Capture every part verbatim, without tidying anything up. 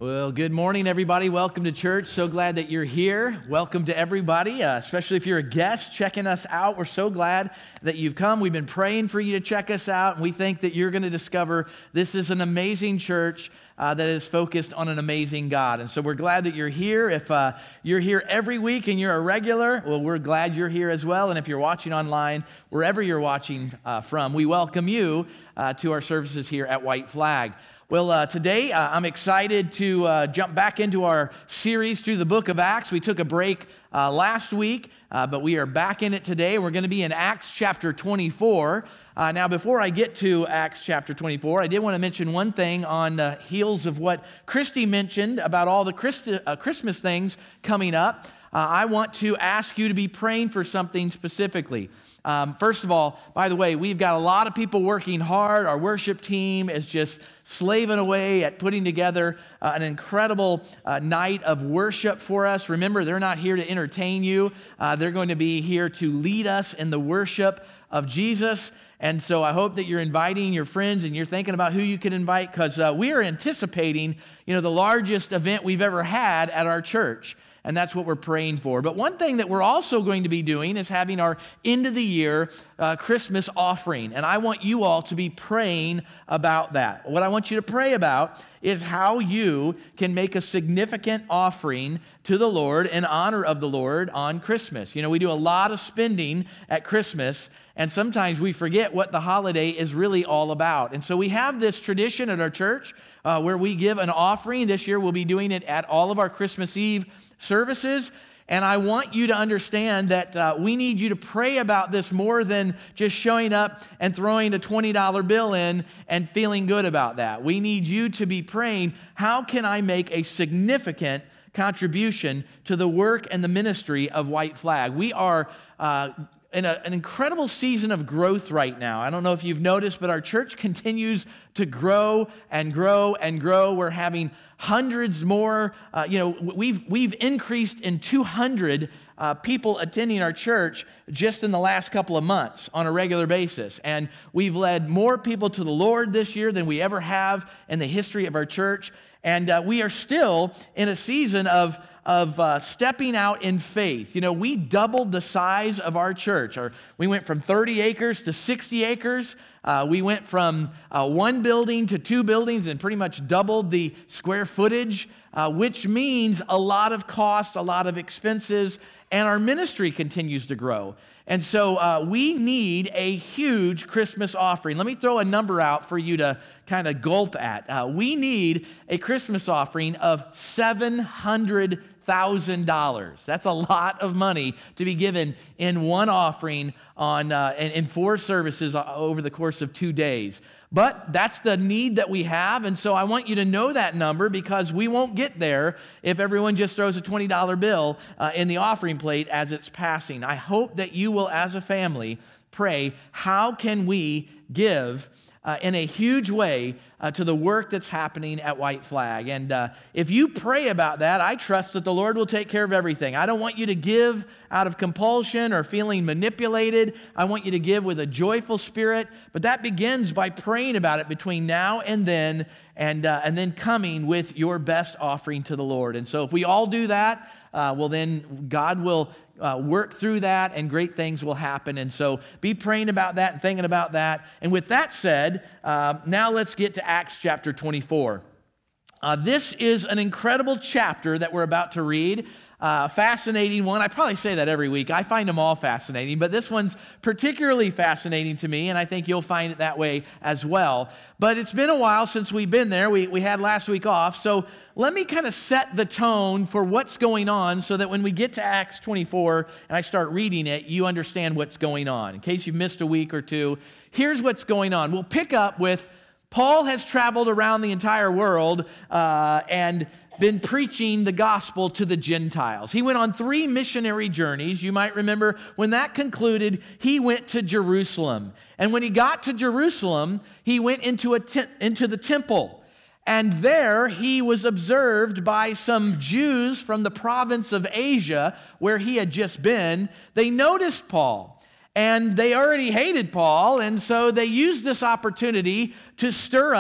Well, good morning, everybody. Welcome to church. So glad that you're here. Welcome to everybody, uh, especially if you're a guest checking us out. We're so glad that you've come. We've been praying for you to check us out, and we think that you're going to discover this is an amazing church uh, that is focused on an amazing God. And so we're glad that you're here. If uh, you're here every week and you're a regular, well, we're glad you're here as well. And if you're watching online, wherever you're watching uh, from, we welcome you uh, to our services here at White Flag. Well, uh, today uh, I'm excited to uh, jump back into our series through the book of Acts. We took a break uh, last week, uh, but we are back in it today. We're going to be in Acts chapter twenty-four. Uh, now, before I get to Acts chapter twenty-four, I did want to mention one thing on the heels of what Christy mentioned about all the Christi- uh, Christmas things coming up. Uh, I want to ask you to be praying for something specifically. Um, first of all, by the way, we've got a lot of people working hard. Our worship team is just slaving away at putting together uh, an incredible uh, night of worship for us. Remember, they're not here to entertain you. Uh, they're going to be here to lead us in the worship of Jesus. And so I hope that you're inviting your friends and you're thinking about who you can invite, because uh, we are anticipating, you know, the largest event we've ever had at our church. And that's what we're praying for. But one thing that we're also going to be doing is having our end of the year uh, Christmas offering. And I want you all to be praying about that. What I want you to pray about is how you can make a significant offering to the Lord in honor of the Lord on Christmas. You know, we do a lot of spending at Christmas, and sometimes we forget what the holiday is really all about. And so we have this tradition at our church uh, where we give an offering. This year we'll be doing it at all of our Christmas Eve services. And I want you to understand that uh, we need you to pray about this more than just showing up and throwing a twenty dollar bill in and feeling good about that. We need you to be praying, how can I make a significant contribution to the work and the ministry of White Flag? We are uh, in a, an incredible season of growth right now. I don't know if you've noticed, but our church continues to grow and grow and grow. We're having hundreds more. Uh, you know, we've we've increased in two hundred uh, people attending our church just in the last couple of months on a regular basis. And we've led more people to the Lord this year than we ever have in the history of our church. And uh, we are still in a season of of uh, stepping out in faith. You know, we doubled the size of our church. Our, we went from thirty acres to sixty acres. Uh, we went from uh, one building to two buildings and pretty much doubled the square footage, uh, which means a lot of cost, a lot of expenses, and our ministry continues to grow. And so uh, we need a huge Christmas offering. Let me throw a number out for you to kind of gulp at. Uh, we need a Christmas offering of seven hundred thousand dollars. That's a lot of money to be given in one offering on uh, in, in four services over the course of two days. But that's the need that we have, and so I want you to know that number, because we won't get there if everyone just throws a twenty dollar bill uh, in the offering plate as it's passing. I hope that you will, as a family, pray, how can we give Uh, in a huge way uh, to the work that's happening at White Flag. And uh, if you pray about that, I trust that the Lord will take care of everything. I don't want you to give out of compulsion or feeling manipulated. I want you to give with a joyful spirit. But that begins by praying about it between now and then, and uh, and then coming with your best offering to the Lord. And so if we all do that, uh, well then God will Uh, work through that, and great things will happen. And so be praying about that and thinking about that. And with that said, um, now let's get to Acts chapter twenty-four. Uh, this is an incredible chapter that we're about to read. Uh, fascinating one. I probably say that every week. I find them all fascinating, but this one's particularly fascinating to me, and I think you'll find it that way as well. But it's been a while since we've been there. We, we had last week off, so let me kind of set the tone for what's going on so that when we get to Acts twenty-four and I start reading it, you understand what's going on. In case you've missed a week or two, here's what's going on. We'll pick up with Paul has traveled around the entire world uh, and been preaching the gospel to the Gentiles. He went on three missionary journeys. You might remember when that concluded, he went to Jerusalem. And when he got to Jerusalem, he went into, a te- into the temple. And there he was observed by some Jews from the province of Asia, where he had just been. They noticed Paul. And they already hated Paul, and so they used this opportunity to stir up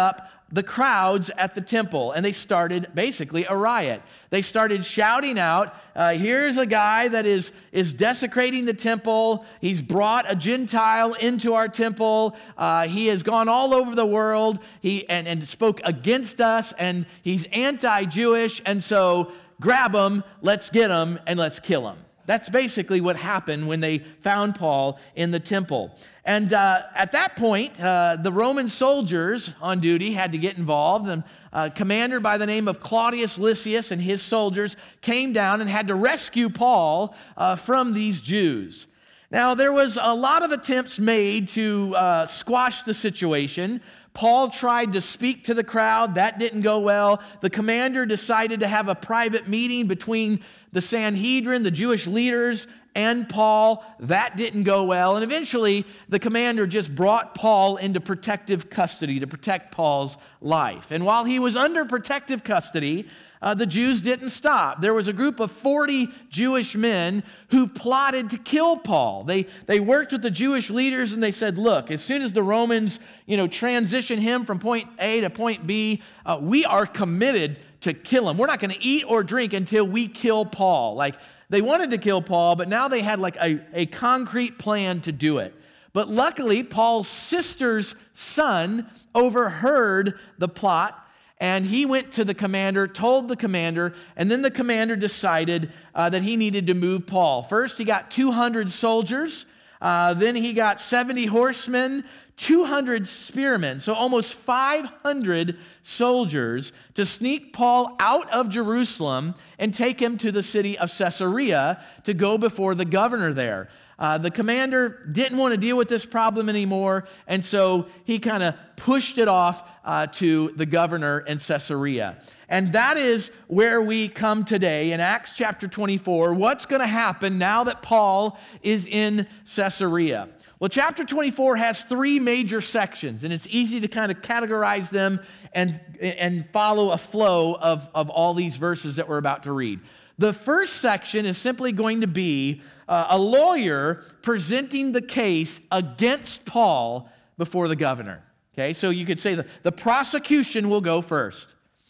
the crowds at the temple, and they started basically a riot. They started shouting out, uh, here's a guy that is, is desecrating the temple. He's brought a Gentile into our temple. Uh, he has gone all over the world he and, and spoke against us, and he's anti-Jewish, and so grab him, let's get him, and let's kill him. That's basically what happened when they found Paul in the temple. And uh, at that point, uh, the Roman soldiers on duty had to get involved. And a commander by the name of Claudius Lysias and his soldiers came down and had to rescue Paul uh, from these Jews. Now, there was a lot of attempts made to uh, squash the situation. Paul tried to speak to the crowd. That didn't go well. The commander decided to have a private meeting between the Sanhedrin, the Jewish leaders, and Paul. That didn't go well. And eventually, the commander just brought Paul into protective custody to protect Paul's life. And while he was under protective custody, uh, the Jews didn't stop. There was a group of forty Jewish men who plotted to kill Paul. They, they worked with the Jewish leaders and they said, look, as soon as the Romans, you know, transition him from point A to point B, uh, we are committed to kill him. We're not going to eat or drink until we kill Paul. Like, they wanted to kill Paul, but now they had like a, a concrete plan to do it. But luckily, Paul's sister's son overheard the plot, and he went to the commander, told the commander, and then the commander decided uh, that he needed to move Paul. First, he got two hundred soldiers. Uh, then he got seventy horsemen, two hundred spearmen, so almost five hundred soldiers to sneak Paul out of Jerusalem and take him to the city of Caesarea to go before the governor there. Uh, the commander didn't want to deal with this problem anymore, and so he kind of pushed it off uh, to the governor in Caesarea. And that is where we come today in Acts chapter twenty-four. What's going to happen now that Paul is in Caesarea? Well, chapter twenty-four has three major sections, and it's easy to kind of categorize them and, and follow a flow of, of all these verses that we're about to read. The first section is simply going to be uh, a lawyer presenting the case against Paul before the governor. Okay, so you could say the, the prosecution will go first.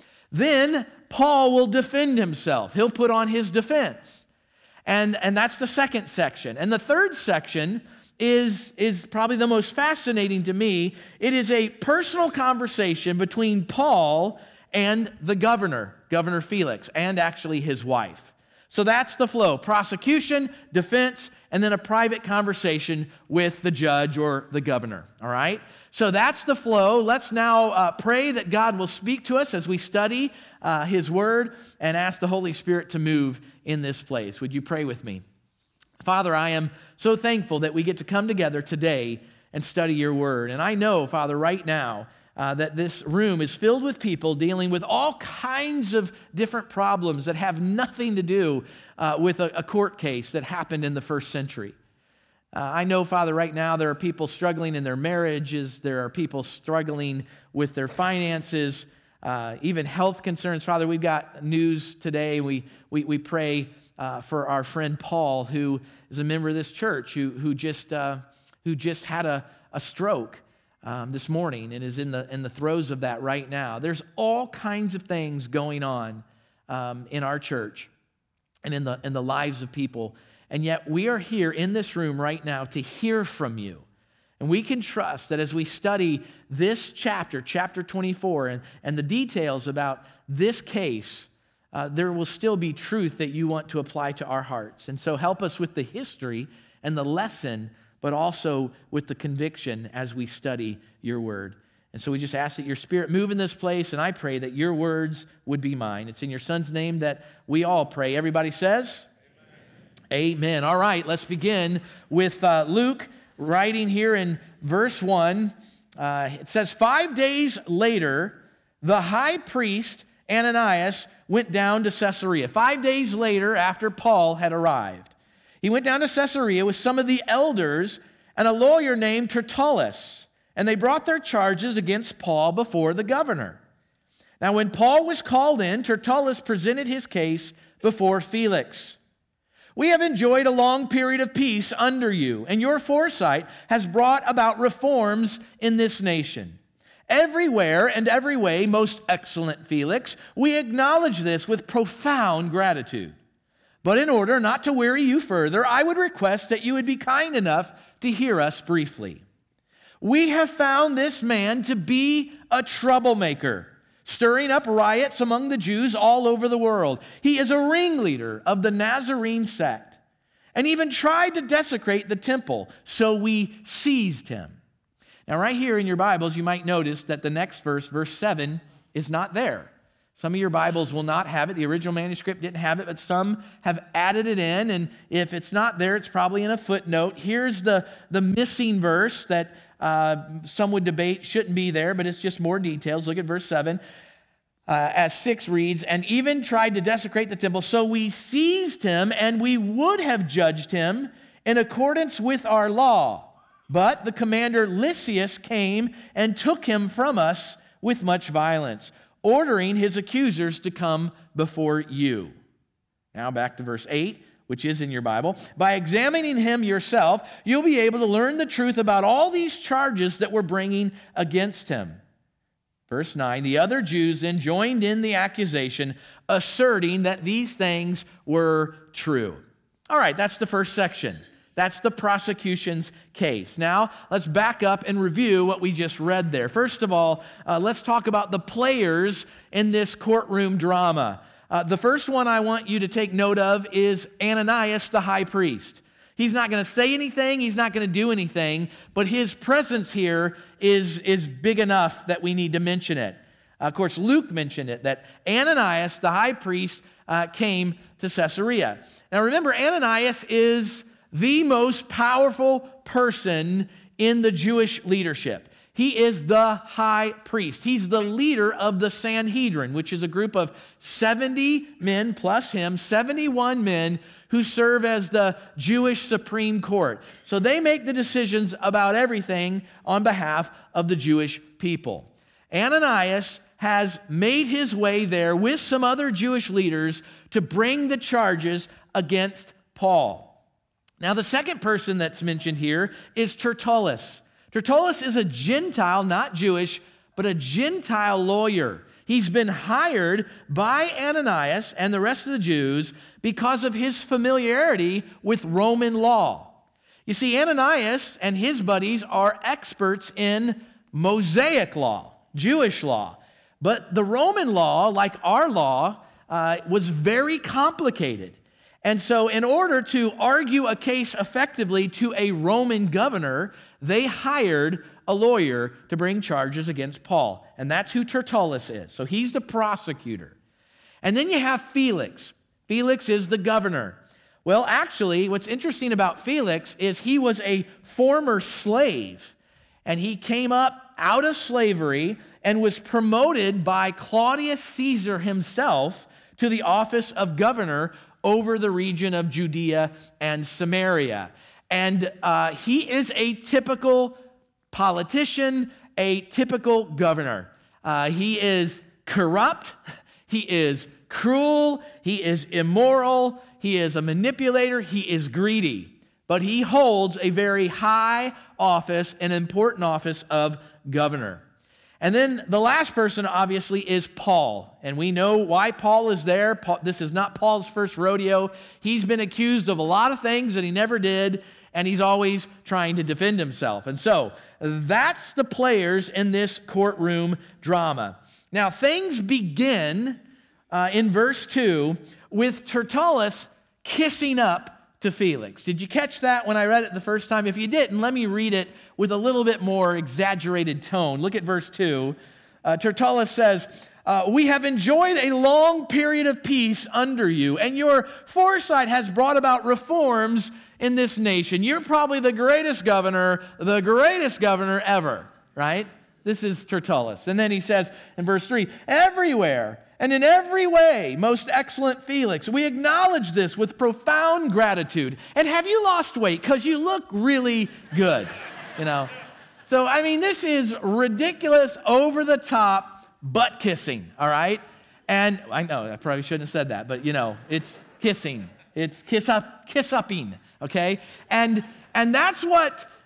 Then Paul will defend himself. He'll put on his defense. And, and that's the second section. And the third section is, is probably the most fascinating to me. It is a personal conversation between Paul and the governor, Governor Felix, and actually his wife. So that's the flow: prosecution, defense, and then a private conversation with the judge or the governor, all right? So that's the flow. Let's now uh, pray that God will speak to us as we study uh, His Word and ask the Holy Spirit to move in this place. Would you pray with me? Father, I am so thankful that we get to come together today and study Your Word. And I know, Father, right now, Uh, that this room is filled with people dealing with all kinds of different problems that have nothing to do uh, with a, a court case that happened in the first century. Uh, I know, Father, right now there are people struggling in their marriages. There are people struggling with their finances, uh, even health concerns. Father, we've got news today. We, we, we pray uh, for our friend Paul, who is a member of this church, who, who, just, uh, who just had a, a stroke. Um, this morning and is in the in the throes of that right now. There's all kinds of things going on um, in our church and in the in the lives of people, and yet we are here in this room right now to hear from you. And we can trust that as we study this chapter, chapter twenty-four, and, and the details about this case, uh, there will still be truth that you want to apply to our hearts. And so help us with the history and the lesson, but also with the conviction as we study Your Word. And so we just ask that Your Spirit move in this place, and I pray that Your words would be mine. It's in Your Son's name that we all pray. Everybody says? Amen. Amen. All right, let's begin with uh, Luke writing here in verse one. Uh, it says, Five days later, the high priest Ananias went down to Caesarea. Five days later, after Paul had arrived. He went down to Caesarea with some of the elders and a lawyer named Tertullus, and they brought their charges against Paul before the governor. Now, when Paul was called in, Tertullus presented his case before Felix. We have enjoyed a long period of peace under you, and your foresight has brought about reforms in this nation. Everywhere and every way, most excellent Felix, we acknowledge this with profound gratitude. But in order not to weary you further, I would request that you would be kind enough to hear us briefly. We have found this man to be a troublemaker, stirring up riots among the Jews all over the world. He is a ringleader of the Nazarene sect and even tried to desecrate the temple, so we seized him. Now, right here in your Bibles, you might notice that the next verse, verse seven, is not there. Some of your Bibles will not have it. The original manuscript didn't have it, but some have added it in, and if it's not there, it's probably in a footnote. Here's the, the missing verse that uh, some would debate shouldn't be there, but it's just more details. Look at verse seven. Uh, as six reads, and even tried to desecrate the temple, so we seized him, and we would have judged him in accordance with our law. But the commander Lysias came and took him from us with much violence, ordering his accusers to come before you. Now back to verse eight, which is in your Bible. By examining him yourself, you'll be able to learn the truth about all these charges that we're bringing against him. Verse nine, the other Jews then joined in the accusation, asserting that these things were true. All right, that's the first section. That's the prosecution's case. Now, let's back up and review what we just read there. First of all, uh, let's talk about the players in this courtroom drama. Uh, the first one I want you to take note of is Ananias, the high priest. He's not going to say anything. He's not going to do anything. But his presence here is, is big enough that we need to mention it. Uh, of course, Luke mentioned it, that Ananias, the high priest, uh, came to Caesarea. Now, remember, Ananias is the most powerful person in the Jewish leadership. He is the high priest. He's the leader of the Sanhedrin, which is a group of seventy men plus him, seventy-one men who serve as the Jewish Supreme Court. So they make the decisions about everything on behalf of the Jewish people. Ananias has made his way there with some other Jewish leaders to bring the charges against Paul. Now, the second person that's mentioned here is Tertullus. Tertullus is a Gentile, not Jewish, but a Gentile lawyer. He's been hired by Ananias and the rest of the Jews because of his familiarity with Roman law. You see, Ananias and his buddies are experts in Mosaic law, Jewish law. But the Roman law, like our law, uh, was very complicated. And so in order to argue a case effectively to a Roman governor, they hired a lawyer to bring charges against Paul. And that's who Tertullus is. So he's the prosecutor. And then you have Felix. Felix is the governor. Well, actually, what's interesting about Felix is he was a former slave. And he came up out of slavery and was promoted by Claudius Caesar himself to the office of governor over the region of Judea and Samaria. And uh, he is a typical politician, a typical governor. Uh, he is corrupt, he is cruel, he is immoral, he is a manipulator, he is greedy. But he holds a very high office, an important office of governor. And then the last person, obviously, is Paul. And we know why Paul is there. Paul, this is not Paul's first rodeo. He's been accused of a lot of things that he never did, and he's always trying to defend himself. And so that's the players in this courtroom drama. Now, things begin uh, in verse two with Tertullus kissing up to Felix. Did you catch that when I read it the first time? If you didn't, let me read it with a little bit more exaggerated tone. Look at verse two. Uh, Tertullus says, uh, we have enjoyed a long period of peace under you, and your foresight has brought about reforms in this nation. You're probably the greatest governor, the greatest governor ever, right? This is Tertullus. And then he says in verse three, everywhere and in every way, most excellent Felix, we acknowledge this with profound gratitude. And have you lost weight? Because you look really good, you know. So, I mean, this is ridiculous, over-the-top butt kissing, all right? And I know, I probably shouldn't have said that, but, you know, it's kissing. It's kiss up, kiss upping, okay? And, and that's what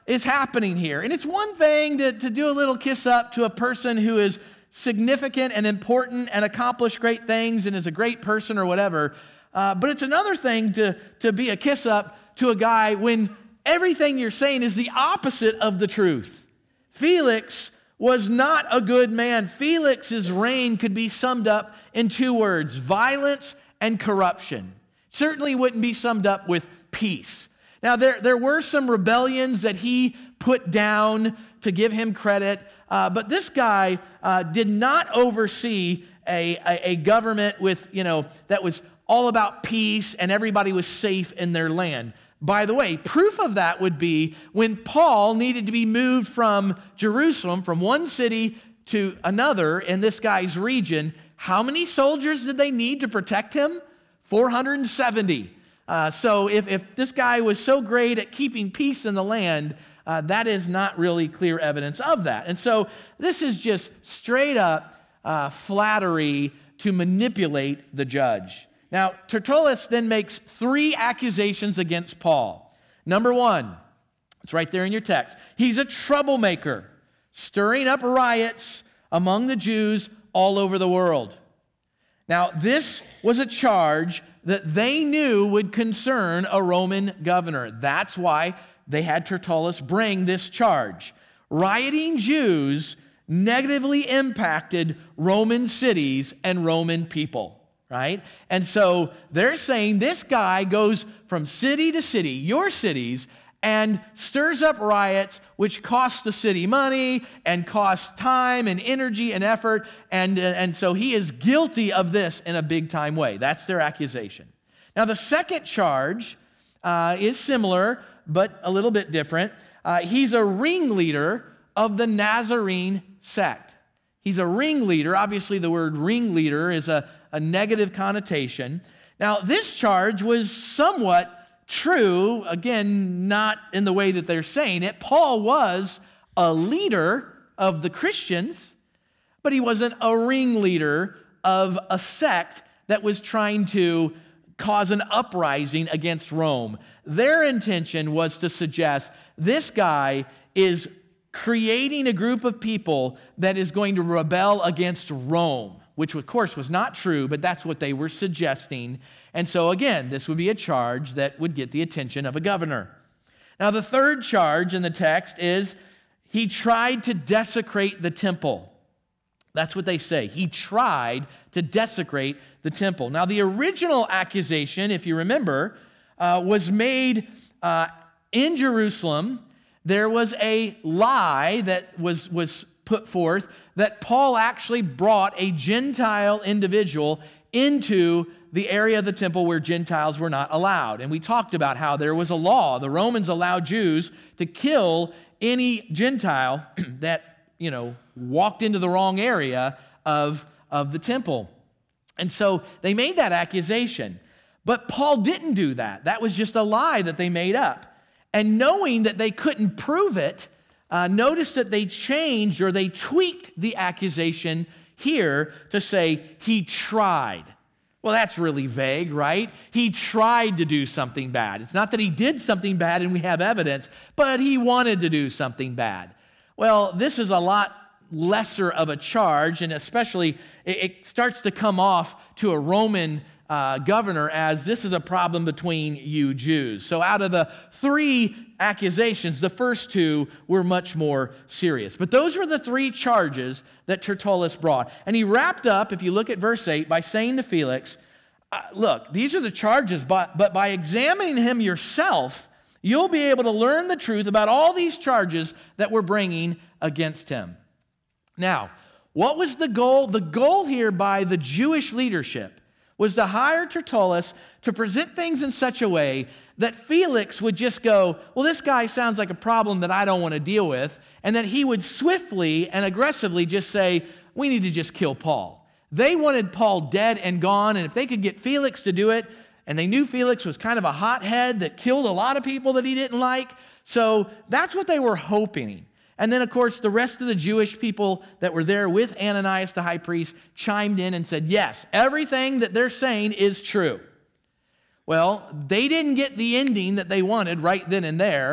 is happening here. And it's one thing to, to do a little kiss up to a person who is significant and important and accomplished great things and is a great person or whatever. Uh, but it's another thing to, to be a kiss up to a guy when everything you're saying is the opposite of the truth. Felix was not a good man. Felix's reign could be summed up in two words: violence and corruption. Certainly wouldn't be summed up with peace. Now, there, there were some rebellions that he put down to give him credit, uh, but this guy uh, did not oversee a, a, a government with, you know, that was all about peace and everybody was safe in their land. By the way, proof of that would be when Paul needed to be moved from Jerusalem, from one city to another in this guy's region. How many soldiers did they need to protect him? four hundred seventy. Uh, so if, if this guy was so great at keeping peace in the land, uh, that is not really clear evidence of that. And so this is just straight up uh, flattery to manipulate the judge. Now, Tertullus then makes three accusations against Paul. Number one, it's right there in your text. He's a troublemaker, stirring up riots among the Jews all over the world. Now, this was a charge that they knew would concern a Roman governor. That's why they had Tertullus bring this charge. Rioting Jews negatively impacted Roman cities and Roman people, right? And so they're saying this guy goes from city to city, your cities, and stirs up riots, which cost the city money and cost time and energy and effort. And, and so he is guilty of this in a big time way. That's their accusation. Now, the second charge uh, is similar, but a little bit different. Uh, he's a ringleader of the Nazarene sect. He's a ringleader. Obviously, the word ringleader is a, a negative connotation. Now, this charge was somewhat true, again, not in the way that they're saying it. Paul was a leader of the Christians, but he wasn't a ringleader of a sect that was trying to cause an uprising against Rome. Their intention was to suggest this guy is creating a group of people that is going to rebel against Rome, which of course was not true, but that's what they were suggesting. And so again, this would be a charge that would get the attention of a governor. Now, the third charge in the text is he tried to desecrate the temple. That's what they say. He tried to desecrate the temple. Now, the original accusation, if you remember, uh, was made uh, in Jerusalem. There was a lie that was, was put forth that Paul actually brought a Gentile individual into the area of the temple where Gentiles were not allowed. And we talked about how there was a law. The Romans allowed Jews to kill any Gentile that, you know, walked into the wrong area of, of the temple. And so they made that accusation. But Paul didn't do that. That was just a lie that they made up. And knowing that they couldn't prove it, uh, notice that they changed or they tweaked the accusation here to say he tried. Well, that's really vague, right? He tried to do something bad. It's not that he did something bad and we have evidence, but he wanted to do something bad. Well, this is a lot lesser of a charge, and especially it, it starts to come off to a Roman uh, governor as this is a problem between you Jews. So out of the three accusations, the first two were much more serious. But those were the three charges that Tertullus brought. And he wrapped up, if you look at verse eight, by saying to Felix, uh, look, these are the charges, but, but by examining him yourself, you'll be able to learn the truth about all these charges that we're bringing against him. Now, what was the goal? The goal here by the Jewish leadership was to hire Tertullus to present things in such a way that Felix would just go, well, this guy sounds like a problem that I don't want to deal with, and that he would swiftly and aggressively just say, we need to just kill Paul. They wanted Paul dead and gone, and if they could get Felix to do it, and they knew Felix was kind of a hothead that killed a lot of people that he didn't like, so that's what they were hoping. And then, of course, the rest of the Jewish people that were there with Ananias the high priest chimed in and said, yes, everything that they're saying is true. Well, they didn't get the ending that they wanted right then and there.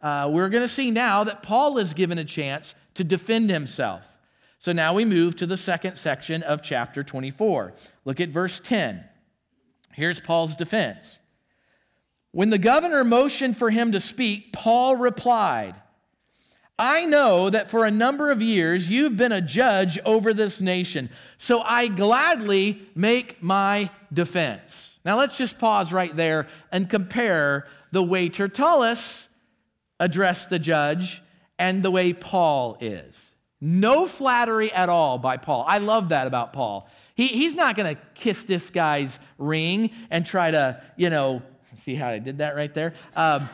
uh, we're going to see now that Paul is given a chance to defend himself. So now we move to the second section of chapter twenty-four. Look at verse ten. Here's Paul's defense. When the governor motioned for him to speak, Paul replied, I know that for a number of years you've been a judge over this nation, so I gladly make my defense. Now let's just pause right there and compare the way Tertullus addressed the judge and the way Paul is. No flattery at all by Paul. I love that about Paul. He, he's not going to kiss this guy's ring and try to, you know, see how I did that right there? Um,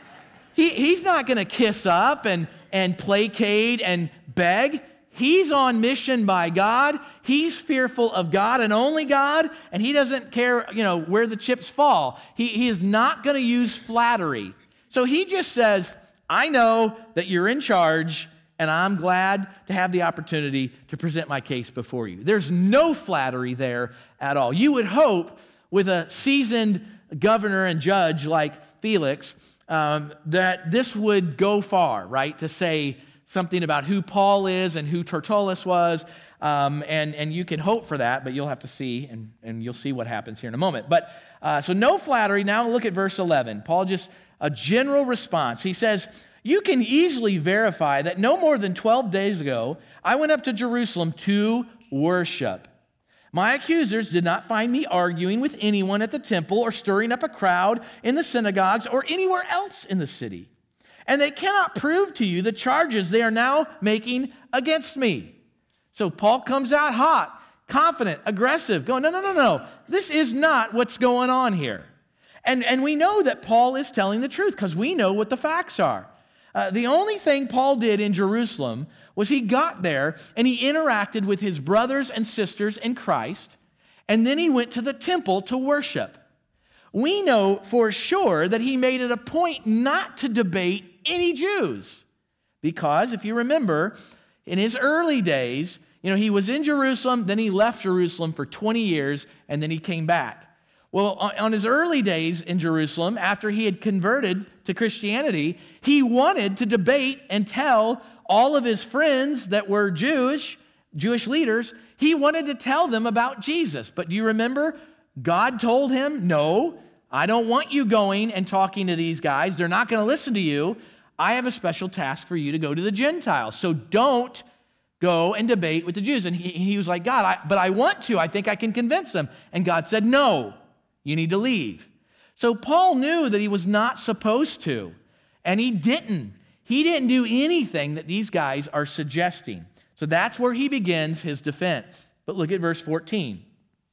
he, he's not going to kiss up and, and placate and beg. He's on mission by God. He's fearful of God and only God, and he doesn't care, you know, where the chips fall. He, he is not going to use flattery. So he just says, I know that you're in charge, and I'm glad to have the opportunity to present my case before you. There's no flattery there at all. You would hope with a seasoned governor and judge like Felix um, that this would go far, right, to say something about who Paul is and who Tertullus was, um, and, and you can hope for that, but you'll have to see, and, and you'll see what happens here in a moment. But uh, so no flattery. Now look at verse eleven. Paul just, a general response. He says, you can easily verify that no more than twelve days ago, I went up to Jerusalem to worship. My accusers did not find me arguing with anyone at the temple or stirring up a crowd in the synagogues or anywhere else in the city. And they cannot prove to you the charges they are now making against me. So Paul comes out hot, confident, aggressive, going, no, no, no, no. This is not what's going on here. And, and we know that Paul is telling the truth because we know what the facts are. Uh, the only thing Paul did in Jerusalem was he got there and he interacted with his brothers and sisters in Christ, and then he went to the temple to worship. We know for sure that he made it a point not to debate any Jews, because if you remember, in his early days, you know, he was in Jerusalem, then he left Jerusalem for twenty years, and then he came back. Well, on his early days in Jerusalem, after he had converted to Christianity, he wanted to debate and tell all of his friends that were Jewish, Jewish leaders, he wanted to tell them about Jesus. But do you remember? God told him, no, I don't want you going and talking to these guys. They're not going to listen to you. I have a special task for you to go to the Gentiles. So don't go and debate with the Jews. And he, he was like, God, I, but I want to. I think I can convince them. And God said, no. You need to leave. So Paul knew that he was not supposed to, and he didn't. He didn't do anything that these guys are suggesting. So that's where he begins his defense. But look at verse fourteen.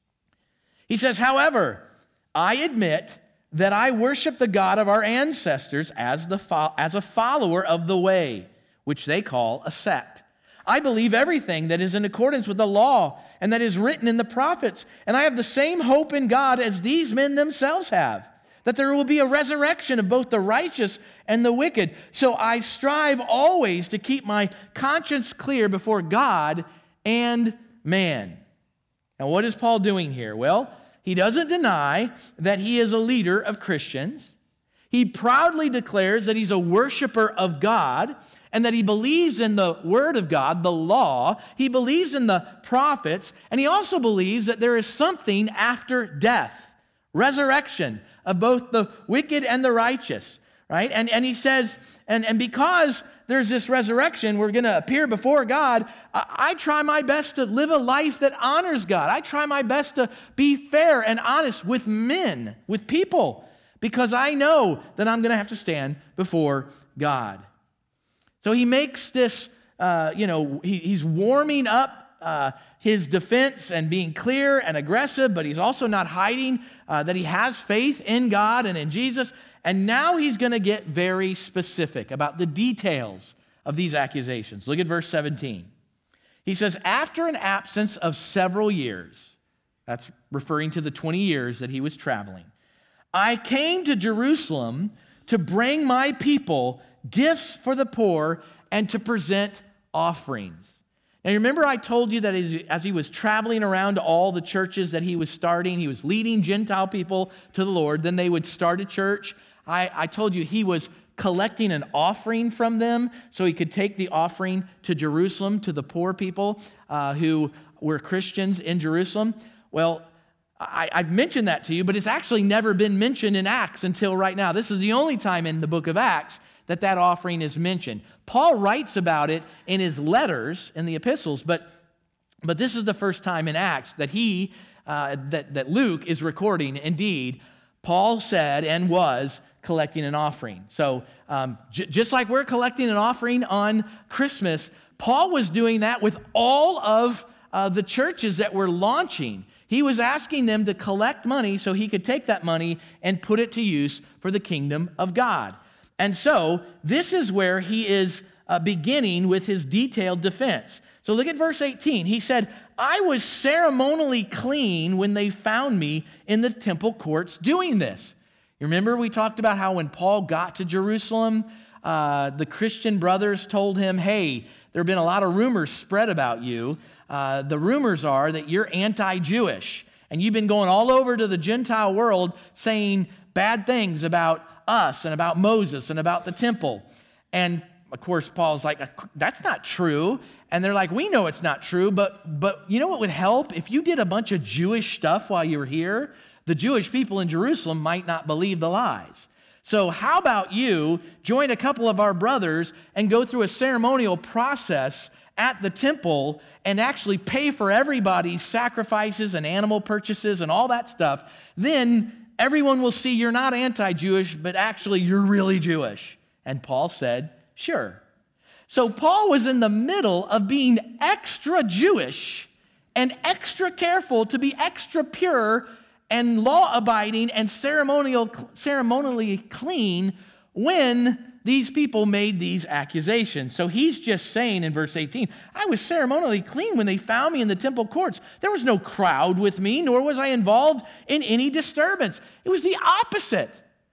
He says, however, I admit that I worship the God of our ancestors as, the fo- as a follower of the way, which they call a sect. I believe everything that is in accordance with the law and that is written in the prophets. And I have the same hope in God as these men themselves have, that there will be a resurrection of both the righteous and the wicked. So I strive always to keep my conscience clear before God and man. Now, what is Paul doing here? Well, he doesn't deny that he is a leader of Christians. He proudly declares that he's a worshiper of God, and that he believes in the Word of God, the law. He believes in the prophets, and he also believes that there is something after death, resurrection of both the wicked and the righteous, right? And, and he says, and, and because there's this resurrection, we're going to appear before God, I, I try my best to live a life that honors God. I try my best to be fair and honest with men, with people, because I know that I'm going to have to stand before God. So he makes this, uh, you know, he, he's warming up uh, his defense and being clear and aggressive, but he's also not hiding uh, that he has faith in God and in Jesus. And now he's going to get very specific about the details of these accusations. Look at verse seventeen. He says, after an absence of several years, that's referring to the twenty years that he was traveling, I came to Jerusalem to bring my people gifts for the poor, and to present offerings. Now, remember I told you that as he was traveling around to all the churches that he was starting, he was leading Gentile people to the Lord, then they would start a church. I, I told you he was collecting an offering from them so he could take the offering to Jerusalem to the poor people uh, who were Christians in Jerusalem. Well, I, I've mentioned that to you, but it's actually never been mentioned in Acts until right now. This is the only time in the book of Acts that that offering is mentioned. Paul writes about it in his letters, in the epistles, but, but this is the first time in Acts that he, uh, that, that Luke is recording, indeed, Paul said and was collecting an offering. So um, j- just like we're collecting an offering on Christmas, Paul was doing that with all of uh, the churches that were launching. He was asking them to collect money so he could take that money and put it to use for the kingdom of God. And so this is where he is uh, beginning with his detailed defense. So look at verse eighteen. He said, I was ceremonially clean when they found me in the temple courts doing this. You remember we talked about how when Paul got to Jerusalem, uh, the Christian brothers told him, hey, there have been a lot of rumors spread about you. Uh, the rumors are that you're anti-Jewish, and you've been going all over to the Gentile world saying bad things about us and about Moses and about the temple. And of course, Paul's like, that's not true. And they're like, we know it's not true, but, but you know what would help? If you did a bunch of Jewish stuff while you were here, the Jewish people in Jerusalem might not believe the lies. So how about you join a couple of our brothers and go through a ceremonial process at the temple and actually pay for everybody's sacrifices and animal purchases and all that stuff? Then everyone will see you're not anti-Jewish, but actually you're really Jewish. And Paul said, sure. So Paul was in the middle of being extra Jewish and extra careful to be extra pure and law-abiding and ceremonial, ceremonially clean when these people made these accusations. So he's just saying in verse eighteen, I was ceremonially clean when they found me in the temple courts. There was no crowd with me, nor was I involved in any disturbance. It was the opposite.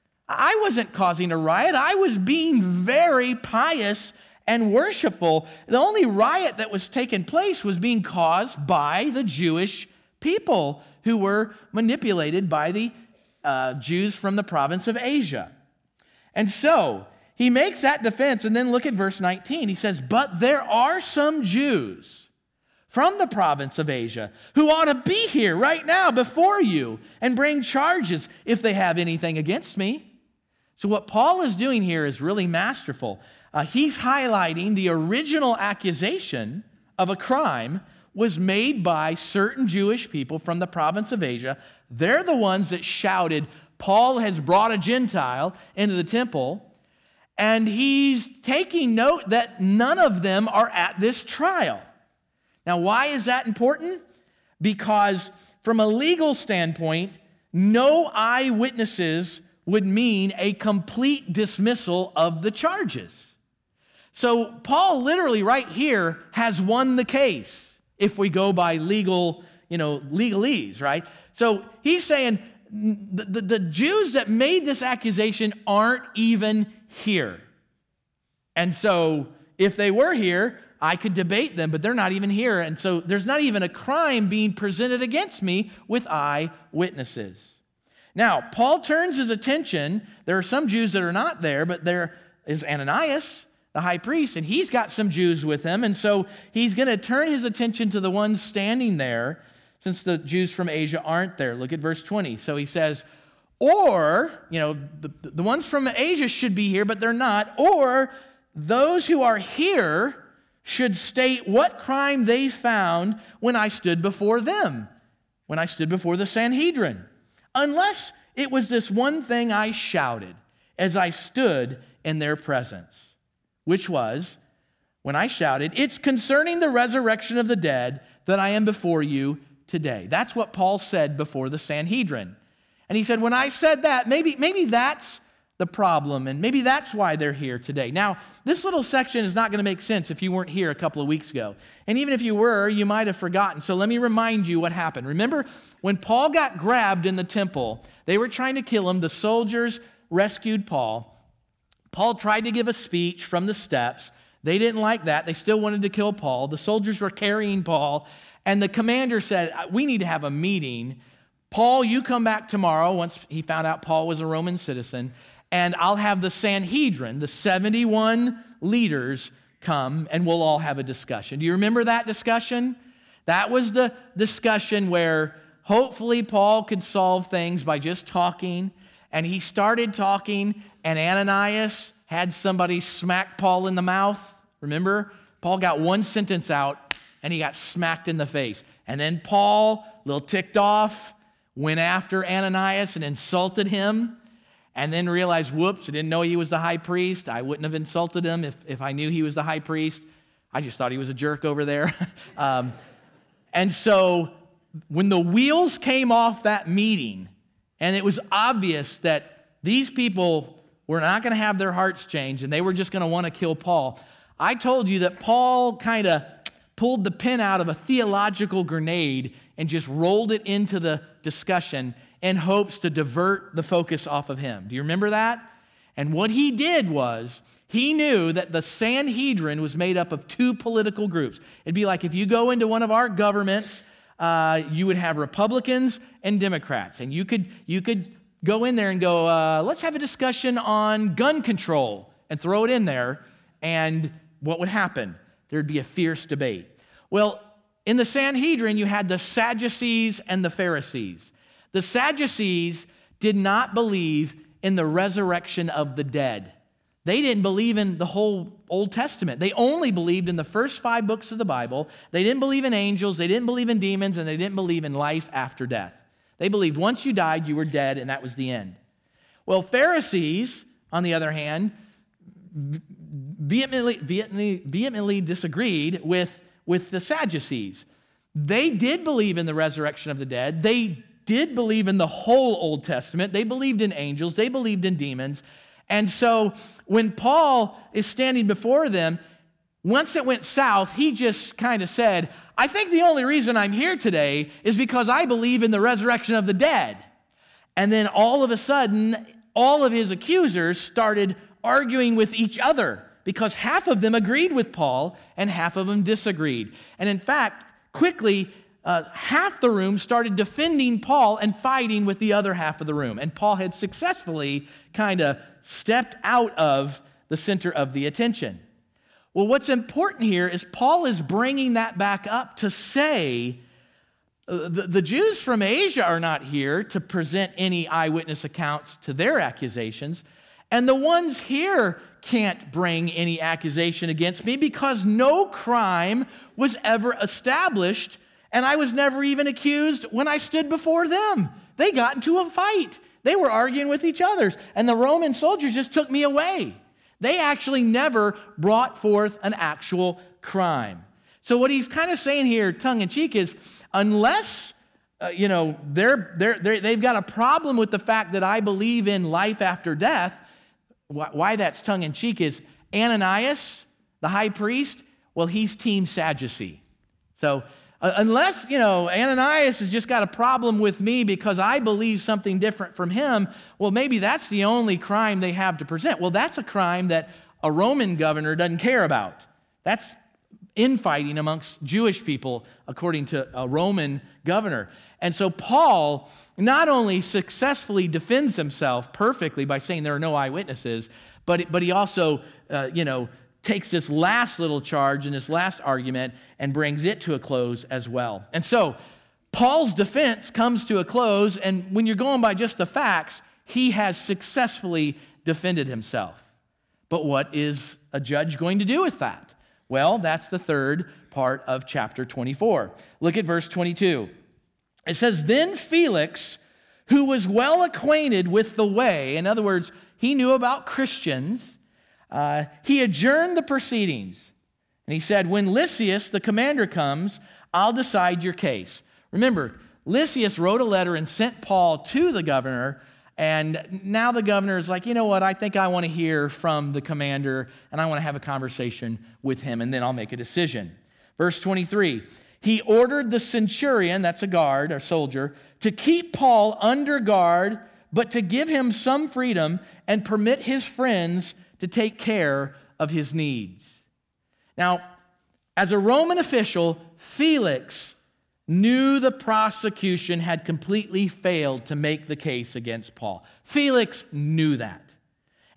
I wasn't causing a riot. I was being very pious and worshipful. The only riot that was taking place was being caused by the Jewish people who were manipulated by the uh, Jews from the province of Asia. And so he makes that defense, and then look at verse nineteen. He says, but there are some Jews from the province of Asia who ought to be here right now before you and bring charges if they have anything against me. So what Paul is doing here is really masterful. Uh, he's highlighting the original accusation of a crime was made by certain Jewish people from the province of Asia. They're the ones that shouted, Paul has brought a Gentile into the temple, and he's taking note that none of them are at this trial. Now, why is that important? Because from a legal standpoint, no eyewitnesses would mean a complete dismissal of the charges. So Paul literally right here has won the case if we go by legal, you know, legalese, right? So he's saying the, the, the Jews that made this accusation aren't even here. And so if they were here, I could debate them, but they're not even here. And so there's not even a crime being presented against me with eyewitnesses. Now, Paul turns his attention. There are some Jews that are not there, but there is Ananias, the high priest, and he's got some Jews with him. And so he's going to turn his attention to the ones standing there since the Jews from Asia aren't there. Look at verse twenty. So he says, or, you know, the, the ones from Asia should be here, but they're not. Or those who are here should state what crime they found when I stood before them, when I stood before the Sanhedrin. Unless it was this one thing I shouted as I stood in their presence, which was when I shouted, it's concerning the resurrection of the dead that I am before you today. That's what Paul said before the Sanhedrin. And he said, when I said that, maybe, maybe that's the problem, and maybe that's why they're here today. Now, this little section is not going to make sense if you weren't here a couple of weeks ago. And even if you were, you might have forgotten. So let me remind you what happened. Remember, when Paul got grabbed in the temple, they were trying to kill him. The soldiers rescued Paul. Paul tried to give a speech from the steps. They didn't like that. They still wanted to kill Paul. The soldiers were carrying Paul, and the commander said, we need to have a meeting. Paul, you come back tomorrow, once he found out Paul was a Roman citizen, and I'll have the Sanhedrin, the seventy-one leaders, come, and we'll all have a discussion. Do you remember that discussion? That was the discussion where hopefully Paul could solve things by just talking, and he started talking, and Ananias had somebody smack Paul in the mouth. Remember? Paul got one sentence out, and he got smacked in the face. And then Paul, a little ticked off, went after Ananias and insulted him, and then realized, whoops, I didn't know he was the high priest. I wouldn't have insulted him if, if I knew he was the high priest. I just thought he was a jerk over there. um, and so when the wheels came off that meeting, and it was obvious that these people were not going to have their hearts changed, and they were just going to want to kill Paul, I told you that Paul kind of pulled the pin out of a theological grenade and just rolled it into the discussion in hopes to divert the focus off of him. Do you remember that? And what he did was, he knew that the Sanhedrin was made up of two political groups. It'd be like if you go into one of our governments, uh, you would have Republicans and Democrats. And you could, you could go in there and go, uh, let's have a discussion on gun control, and throw it in there, and what would happen? There'd be a fierce debate. Well, in the Sanhedrin, you had the Sadducees and the Pharisees. The Sadducees did not believe in the resurrection of the dead. They didn't believe in the whole Old Testament. They only believed in the first five books of the Bible. They didn't believe in angels, they didn't believe in demons, and they didn't believe in life after death. They believed once you died, you were dead, and that was the end. Well, Pharisees, on the other hand, vehemently, vehemently, vehemently disagreed with, with the Sadducees. They did believe in the resurrection of the dead. They did believe in the whole Old Testament. They believed in angels. They believed in demons. And so when Paul is standing before them, once it went south, he just kind of said, I think the only reason I'm here today is because I believe in the resurrection of the dead. And then all of a sudden, all of his accusers started arguing with each other because half of them agreed with Paul and half of them disagreed. And in fact, quickly, uh, half the room started defending Paul and fighting with the other half of the room. And Paul had successfully kind of stepped out of the center of the attention. Well, what's important here is Paul is bringing that back up to say uh, the, the Jews from Asia are not here to present any eyewitness accounts to their accusations, and the ones here can't bring any accusation against me because no crime was ever established, and I was never even accused when I stood before them. They got into a fight. They were arguing with each other, and the Roman soldiers just took me away. They actually never brought forth an actual crime. So what he's kind of saying here, tongue-in-cheek, is unless, uh, you know, they're, they're, they're, they've got a problem with the fact that I believe in life after death, wh- why that's tongue-in-cheek is Ananias, the high priest, well, he's team Sadducee. So uh, unless, you know, Ananias has just got a problem with me because I believe something different from him, well, maybe that's the only crime they have to present. Well, that's a crime that a Roman governor doesn't care about. That's infighting amongst Jewish people, according to a Roman governor. And so Paul not only successfully defends himself perfectly by saying there are no eyewitnesses, but, but he also, uh, you know, takes this last little charge and this last argument and brings it to a close as well. And so Paul's defense comes to a close, and when you're going by just the facts, he has successfully defended himself. But what is a judge going to do with that? Well, that's the third part of chapter twenty-four. Look at verse twenty-two. It says, Then Felix, who was well acquainted with the way, in other words, he knew about Christians, Uh, he adjourned the proceedings, and he said, when Lysias, the commander, comes, I'll decide your case. Remember, Lysias wrote a letter and sent Paul to the governor, and now the governor is like, you know what, I think I want to hear from the commander, and I want to have a conversation with him, and then I'll make a decision. Verse twenty-three, he ordered the centurion, that's a guard, or soldier, to keep Paul under guard, but to give him some freedom and permit his friends to take care of his needs. Now, as a Roman official, Felix knew the prosecution had completely failed to make the case against Paul. Felix knew that.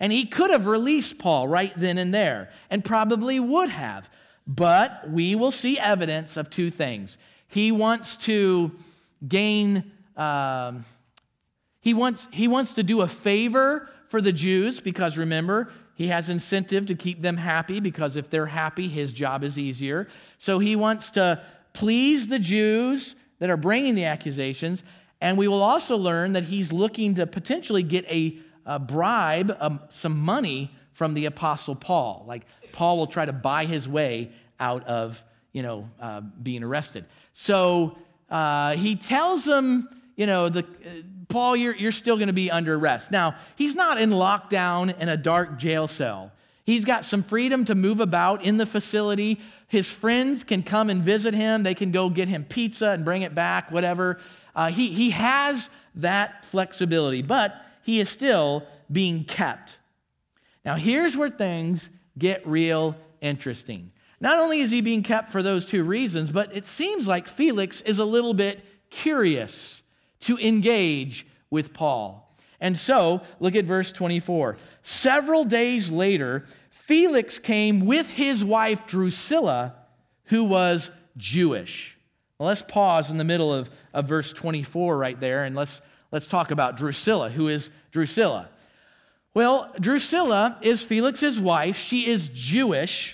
And he could have released Paul right then and there, and probably would have. But we will see evidence of two things. He wants to gain, um, he wants, he wants to do a favor for the Jews, because remember, he has incentive to keep them happy, because if they're happy, his job is easier. So he wants to please the Jews that are bringing the accusations, and we will also learn that he's looking to potentially get a, a bribe, um, some money from the Apostle Paul. Like Paul will try to buy his way out of, you know, uh, being arrested. So uh, he tells them, you know, the uh, Paul, you're, you're still going to be under arrest. Now, he's not in lockdown in a dark jail cell. He's got some freedom to move about in the facility. His friends can come and visit him. They can go get him pizza and bring it back, whatever. Uh, he, he has that flexibility, but he is still being kept. Now, here's where things get real interesting. Not only is he being kept for those two reasons, but it seems like Felix is a little bit curious to engage with Paul. And so, look at verse twenty-four. Several days later, Felix came with his wife Drusilla, who was Jewish. Well, let's pause in the middle of, of verse twenty-four right there, and let's, let's talk about Drusilla. Who is Drusilla? Well, Drusilla is Felix's wife. She is Jewish,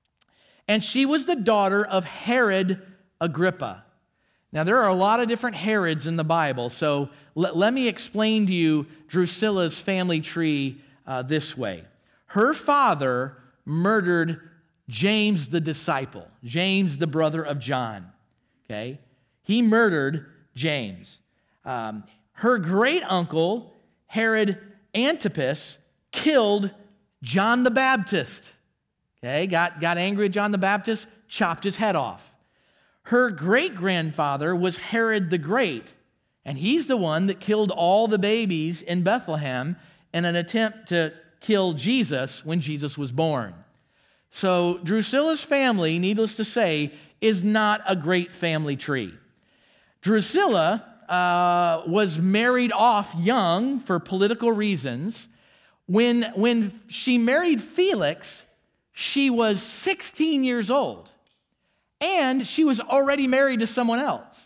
and she was the daughter of Herod Agrippa. Now, there are a lot of different Herods in the Bible, so let, let me explain to you Drusilla's family tree uh, this way. Her father murdered James the disciple, James the brother of John, okay? He murdered James. Um, her great-uncle, Herod Antipas, killed John the Baptist, okay? Got, got angry at John the Baptist, chopped his head off. Her great-grandfather was Herod the Great, and he's the one that killed all the babies in Bethlehem in an attempt to kill Jesus when Jesus was born. So Drusilla's family, needless to say, is not a great family tree. Drusilla uh, was married off young for political reasons. When, when she married Felix, she was sixteen years old. And she was already married to someone else.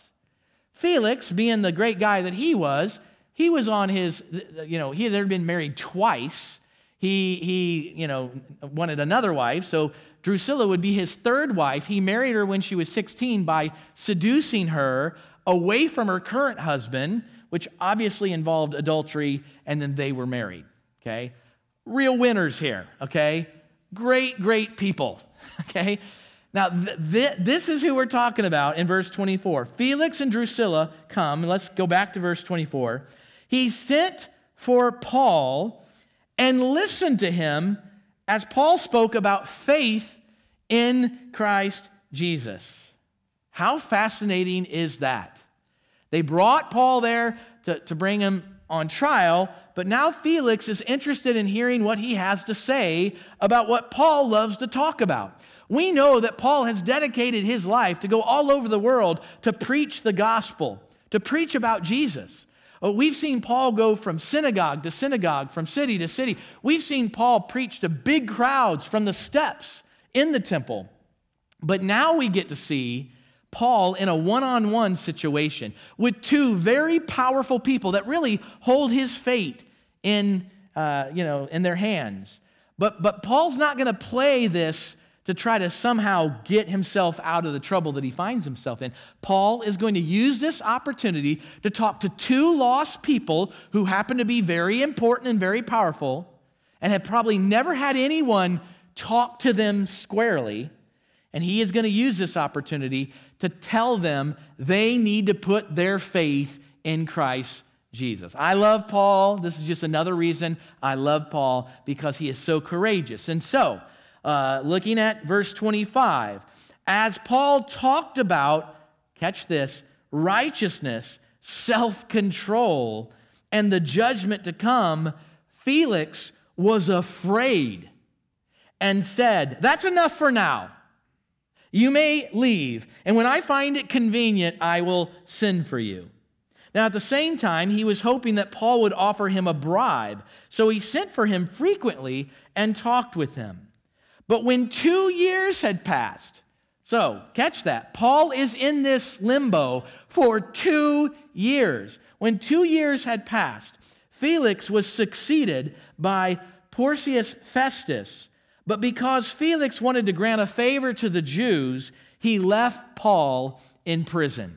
Felix, being the great guy that he was, he was on his, you know, he had already been married twice. He, he, you know, wanted another wife, so Drusilla would be his third wife. He married her when she was sixteen by seducing her away from her current husband, which obviously involved adultery, and then they were married, okay? Real winners here, okay? Great, great people, okay? Now, th- th- this is who we're talking about in verse twenty-four. Felix and Drusilla come, and let's go back to verse twenty-four. He sent for Paul and listened to him as Paul spoke about faith in Christ Jesus. How fascinating is that? They brought Paul there to, to bring him on trial, but now Felix is interested in hearing what he has to say about what Paul loves to talk about. We know that Paul has dedicated his life to go all over the world to preach the gospel, to preach about Jesus. We've seen Paul go from synagogue to synagogue, from city to city. We've seen Paul preach to big crowds from the steps in the temple. But now we get to see Paul in a one-on-one situation with two very powerful people that really hold his fate in, uh, you know, in their hands. But, but Paul's not going to play this to try to somehow get himself out of the trouble that he finds himself in. Paul is going to use this opportunity to talk to two lost people who happen to be very important and very powerful and have probably never had anyone talk to them squarely. And he is going to use this opportunity to tell them they need to put their faith in Christ Jesus. I love Paul. This is just another reason I love Paul, because he is so courageous. And so, Uh, looking at verse twenty-five, as Paul talked about, catch this, righteousness, self-control, and the judgment to come, Felix was afraid and said, "That's enough for now. You may leave, and when I find it convenient, I will send for you." Now, at the same time, he was hoping that Paul would offer him a bribe, so he sent for him frequently and talked with him. But when two years had passed, so catch that, Paul is in this limbo for two years. When two years had passed, Felix was succeeded by Porcius Festus. But because Felix wanted to grant a favor to the Jews, he left Paul in prison.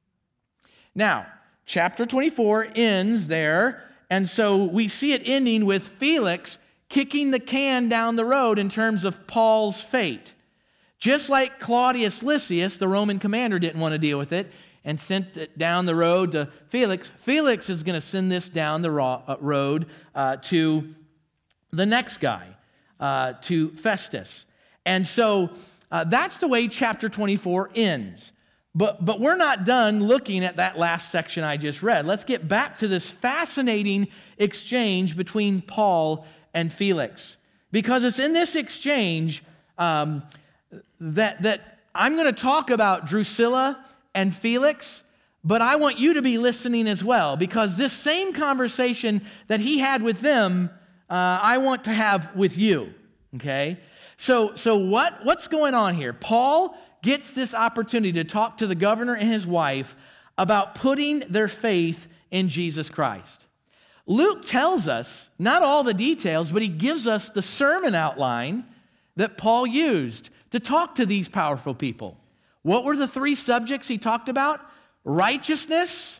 Now, chapter twenty-four ends there, and so we see it ending with Felix kicking the can down the road in terms of Paul's fate. Just like Claudius Lysias, the Roman commander, didn't want to deal with it and sent it down the road to Felix, Felix is going to send this down the road uh, to the next guy, uh, to Festus. And so uh, that's the way chapter twenty-four ends. But, but we're not done looking at that last section I just read. Let's get back to this fascinating exchange between Paul and Felix. Because it's in this exchange um, that, that I'm going to talk about Drusilla and Felix, but I want you to be listening as well, because this same conversation that he had with them, uh, I want to have with you, okay? So, so what, what's going on here? Paul gets this opportunity to talk to the governor and his wife about putting their faith in Jesus Christ. Luke tells us, not all the details, but he gives us the sermon outline that Paul used to talk to these powerful people. What were the three subjects he talked about? Righteousness,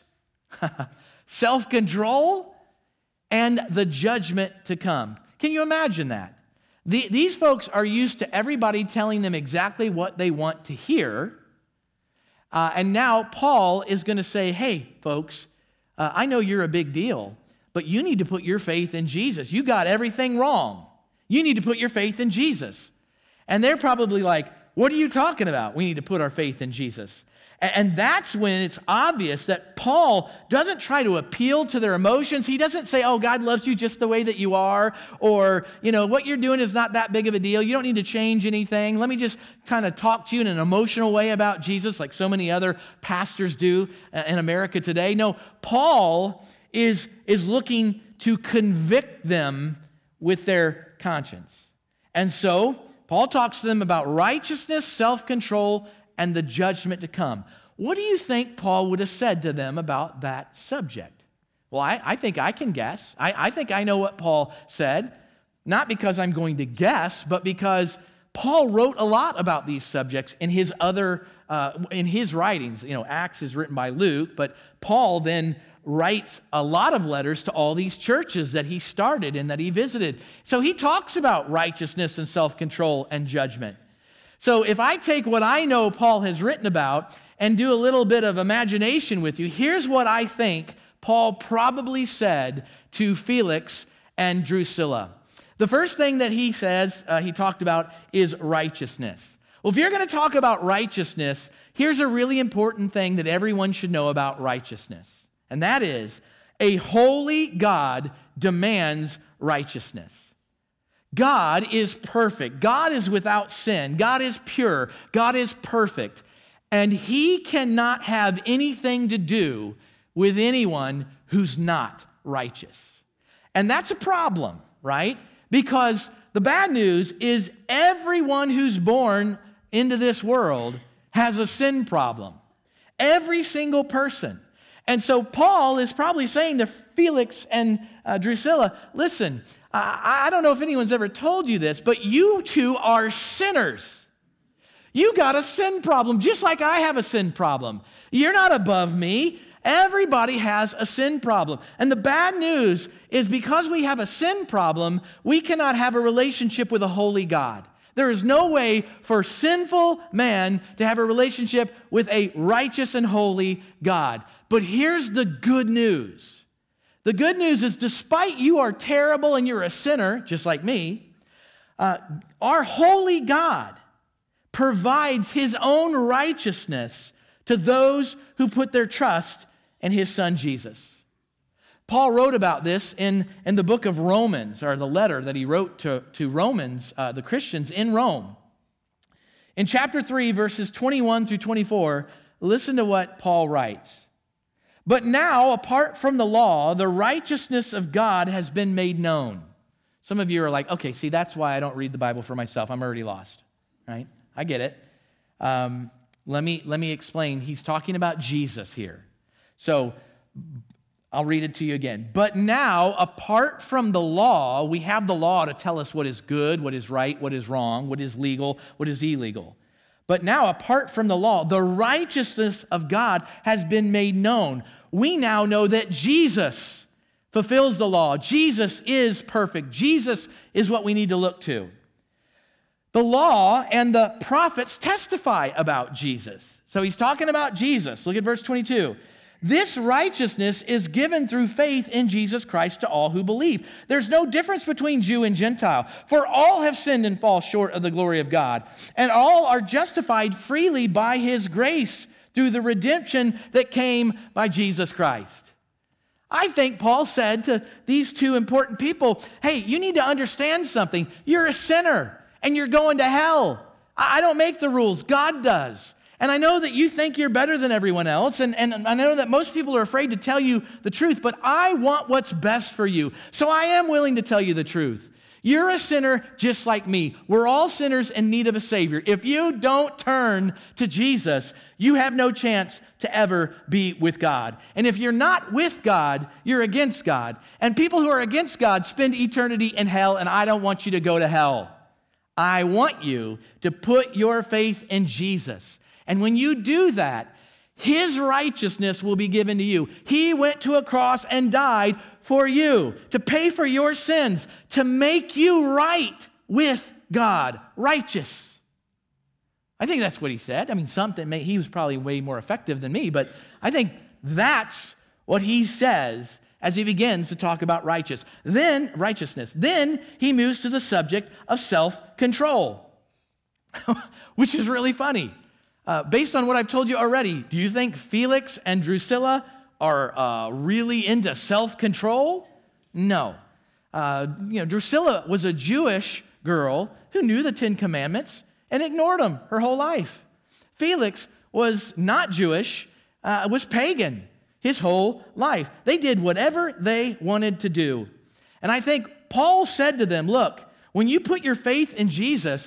self-control, and the judgment to come. Can you imagine that? The, these folks are used to everybody telling them exactly what they want to hear. Uh, and now Paul is going to say, hey, folks, uh, I know you're a big deal, but you need to put your faith in Jesus. You got everything wrong. You need to put your faith in Jesus. And they're probably like, what are you talking about? We need to put our faith in Jesus. And that's when it's obvious that Paul doesn't try to appeal to their emotions. He doesn't say, oh, God loves you just the way that you are, or, you know, what you're doing is not that big of a deal. You don't need to change anything. Let me just kind of talk to you in an emotional way about Jesus, like so many other pastors do in America today. No, Paul is, is looking to convict them with their conscience. And so Paul talks to them about righteousness, self-control, and the judgment to come. What do you think Paul would have said to them about that subject? Well, I, I think I can guess. I, I think I know what Paul said, not because I'm going to guess, but because Paul wrote a lot about these subjects in his other, uh, in his writings. You know, Acts is written by Luke, but Paul then writes a lot of letters to all these churches that he started and that he visited. So he talks about righteousness and self-control and judgment. So if I take what I know Paul has written about and do a little bit of imagination with you, here's what I think Paul probably said to Felix and Drusilla. The first thing that he says, uh, he talked about, is righteousness. Well, if you're going to talk about righteousness, here's a really important thing that everyone should know about righteousness. And that is, a holy God demands righteousness. God is perfect. God is without sin. God is pure. God is perfect. And he cannot have anything to do with anyone who's not righteous. And that's a problem, right? Because the bad news is everyone who's born into this world has a sin problem. Every single person. And so Paul is probably saying to Felix and uh, Drusilla, listen, I, I don't know if anyone's ever told you this, but you two are sinners. You got a sin problem, just like I have a sin problem. You're not above me. Everybody has a sin problem. And the bad news is because we have a sin problem, we cannot have a relationship with a holy God. There is no way for sinful man to have a relationship with a righteous and holy God. But here's the good news. The good news is despite you are terrible and you're a sinner, just like me, uh, our holy God provides his own righteousness to those who put their trust in his son Jesus. Paul wrote about this in, in the book of Romans, or the letter that he wrote to, to Romans, uh, the Christians in Rome. In chapter three, verses twenty-one through twenty-four, listen to what Paul writes. But now, apart from the law, the righteousness of God has been made known. Some of you are like, okay, see, that's why I don't read the Bible for myself. I'm already lost, right? I get it. Um, let me, let me explain. He's talking about Jesus here. So I'll read it to you again. But now, apart from the law, we have the law to tell us what is good, what is right, what is wrong, what is legal, what is illegal. But now, apart from the law, the righteousness of God has been made known. We now know that Jesus fulfills the law. Jesus is perfect. Jesus is what we need to look to. The law and the prophets testify about Jesus. So he's talking about Jesus. Look at verse twenty-two. This righteousness is given through faith in Jesus Christ to all who believe. There's no difference between Jew and Gentile, for all have sinned and fall short of the glory of God, and all are justified freely by his grace through the redemption that came by Jesus Christ. I think Paul said to these two important people, hey, you need to understand something. You're a sinner, and you're going to hell. I don't make the rules. God does. And I know that you think you're better than everyone else, and, and I know that most people are afraid to tell you the truth, but I want what's best for you, so I am willing to tell you the truth. You're a sinner just like me. We're all sinners in need of a Savior. If you don't turn to Jesus, you have no chance to ever be with God. And if you're not with God, you're against God. And people who are against God spend eternity in hell, and I don't want you to go to hell. I want you to put your faith in Jesus. And when you do that, his righteousness will be given to you. He went to a cross and died for you, to pay for your sins, to make you right with God, righteous. I think that's what he said. I mean, something, may, he was probably way more effective than me, but I think that's what he says as he begins to talk about righteous. Then, righteousness. Then he moves to the subject of self-control, which is really funny. Uh, based on what I've told you already, do you think Felix and Drusilla are uh, really into self-control? No. Uh, you know, Drusilla was a Jewish girl who knew the Ten Commandments and ignored them her whole life. Felix was not Jewish, uh, was pagan his whole life. They did whatever they wanted to do. And I think Paul said to them, look, when you put your faith in Jesus,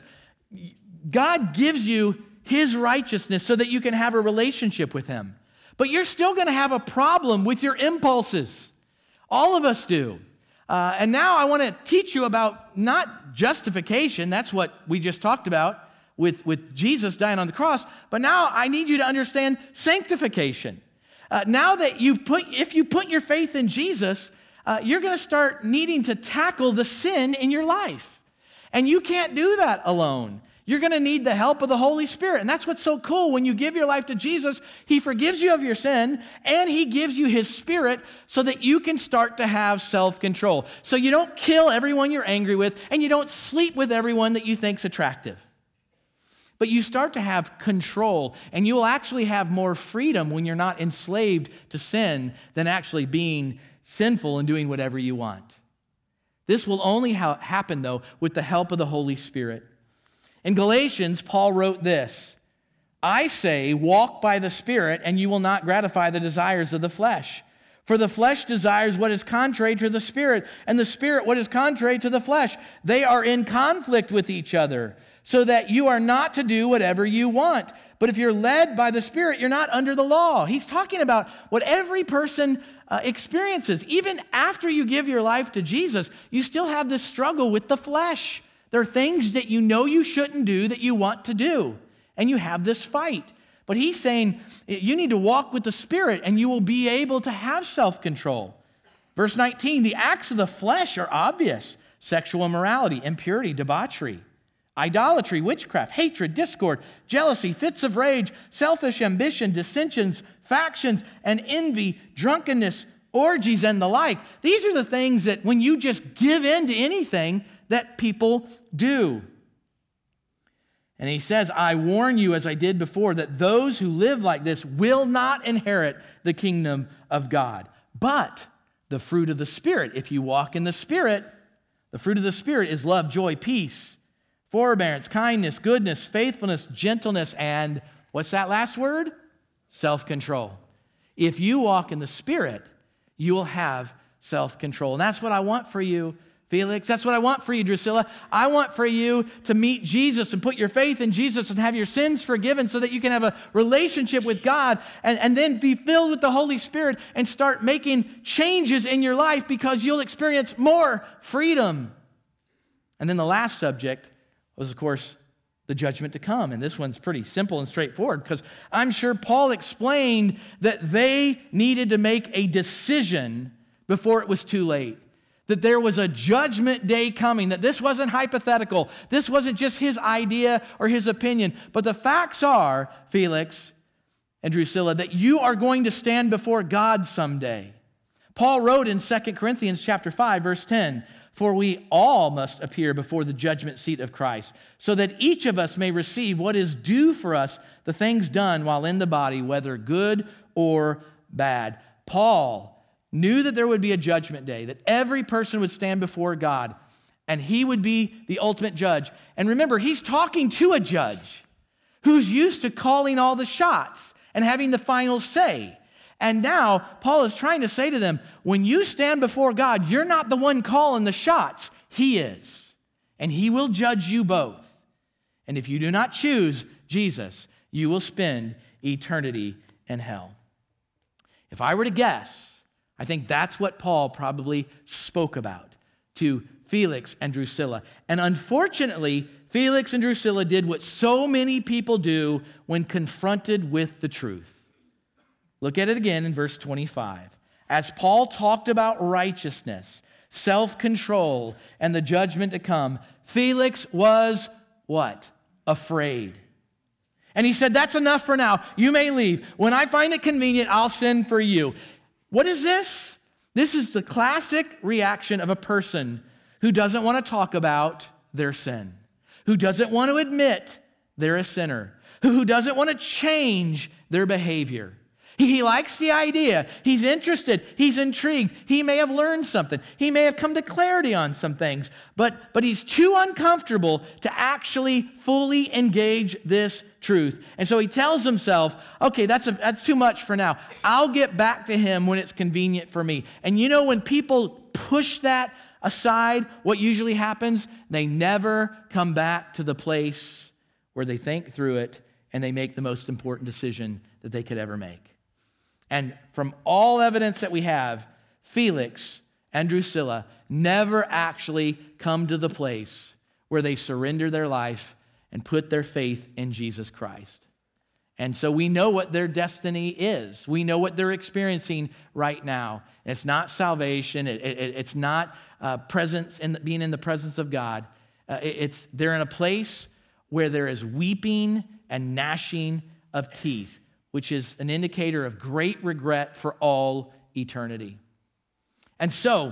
God gives you his righteousness so that you can have a relationship with him. But you're still going to have a problem with your impulses. All of us do. Uh, and now I want to teach you about not justification. That's what we just talked about with, with Jesus dying on the cross. But now I need you to understand sanctification. Uh, now that you put, if you put your faith in Jesus, uh, you're going to start needing to tackle the sin in your life. And you can't do that alone. You're going to need the help of the Holy Spirit. And that's what's so cool. When you give your life to Jesus, he forgives you of your sin, and he gives you his Spirit so that you can start to have self-control. So you don't kill everyone you're angry with, and you don't sleep with everyone that you think's attractive. But you start to have control, and you will actually have more freedom when you're not enslaved to sin than actually being sinful and doing whatever you want. This will only ha- happen, though, with the help of the Holy Spirit. In Galatians, Paul wrote this, I say, walk by the Spirit, and you will not gratify the desires of the flesh. For the flesh desires what is contrary to the Spirit, and the Spirit what is contrary to the flesh. They are in conflict with each other, so that you are not to do whatever you want. But if you're led by the Spirit, you're not under the law. He's talking about what every person uh, experiences. Even after you give your life to Jesus, you still have this struggle with the flesh. There are things that you know you shouldn't do that you want to do, and you have this fight. But he's saying you need to walk with the Spirit, and you will be able to have self-control. Verse nineteen, the acts of the flesh are obvious: sexual immorality, impurity, debauchery, idolatry, witchcraft, hatred, discord, jealousy, fits of rage, selfish ambition, dissensions, factions, and envy, drunkenness, orgies, and the like. These are the things that when you just give in to anything, that people do. And he says, I warn you, as I did before, that those who live like this will not inherit the kingdom of God. But the fruit of the Spirit, if you walk in the Spirit, the fruit of the Spirit is love, joy, peace, forbearance, kindness, goodness, faithfulness, gentleness, and what's that last word? Self-control. If you walk in the Spirit, you will have self-control. And that's what I want for you, Felix. That's what I want for you, Drusilla. I want for you to meet Jesus and put your faith in Jesus and have your sins forgiven so that you can have a relationship with God and, and then be filled with the Holy Spirit and start making changes in your life because you'll experience more freedom. And then the last subject was, of course, the judgment to come. And this one's pretty simple and straightforward because I'm sure Paul explained that they needed to make a decision before it was too late. That there was a judgment day coming, that this wasn't hypothetical. This wasn't just his idea or his opinion. But the facts are, Felix and Drusilla, that you are going to stand before God someday. Paul wrote in Second Corinthians chapter five, verse ten, "For we all must appear before the judgment seat of Christ, so that each of us may receive what is due for us, the things done while in the body, whether good or bad." Paul knew that there would be a judgment day, that every person would stand before God, and he would be the ultimate judge. And remember, he's talking to a judge who's used to calling all the shots and having the final say. And now, Paul is trying to say to them, when you stand before God, you're not the one calling the shots. He is. And he will judge you both. And if you do not choose Jesus, you will spend eternity in hell. If I were to guess, I think that's what Paul probably spoke about to Felix and Drusilla. And unfortunately, Felix and Drusilla did what so many people do when confronted with the truth. Look at it again in verse twenty-five. As Paul talked about righteousness, self-control, and the judgment to come, Felix was what? Afraid. And he said, "That's enough for now. You may leave. When I find it convenient, I'll send for you." What is this? This is the classic reaction of a person who doesn't want to talk about their sin, who doesn't want to admit they're a sinner, who doesn't want to change their behavior. He likes the idea. He's interested. He's intrigued. He may have learned something. He may have come to clarity on some things, but, but he's too uncomfortable to actually fully engage this truth. And so he tells himself, okay, that's, a, that's too much for now. I'll get back to him when it's convenient for me. And you know, when people push that aside, what usually happens? They never come back to the place where they think through it and they make the most important decision that they could ever make. And from all evidence that we have, Felix and Drusilla never actually come to the place where they surrender their life and put their faith in Jesus Christ. And so we know what their destiny is. We know what they're experiencing right now. It's not salvation. It, it, it's not uh, presence in the, being in the presence of God. Uh, it, it's they're in a place where there is weeping and gnashing of teeth, which is an indicator of great regret for all eternity. And so,